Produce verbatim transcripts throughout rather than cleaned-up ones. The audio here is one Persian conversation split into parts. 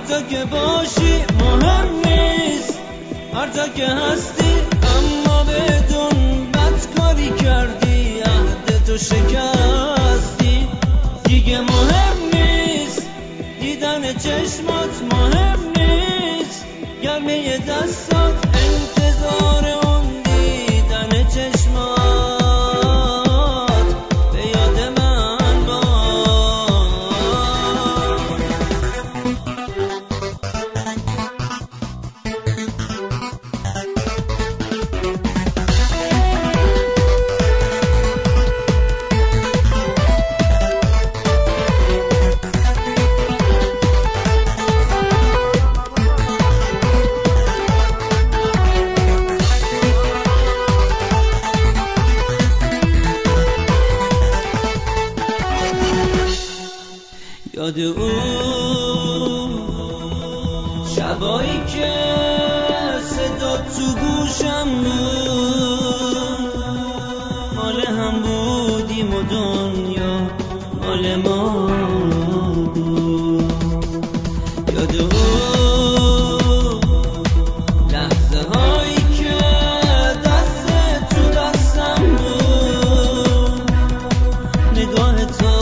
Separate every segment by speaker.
Speaker 1: جا که باشی مهم نیست، هر جا که هستی اما بدون بدکاری کردی، عهدتو شکستی. دیگه مهم نیست دیدن چشمات، مهم نیست گرمه دستات، انتظار اون دیدن چشمات به یاد من باش. یاد اون شبایی که صدا تو گوشم بود، مال هم بودیم و دنیا مال ما بود. یاد اون لحظه هایی که دست تو دستم بود، نگاه تو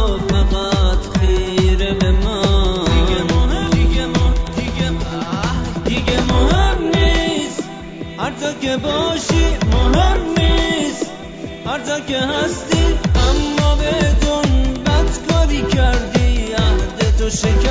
Speaker 1: هر جا که باشی مهم نیست، هر جا که هستی اما بدون بدکاری کردی، عهدتو شکستی.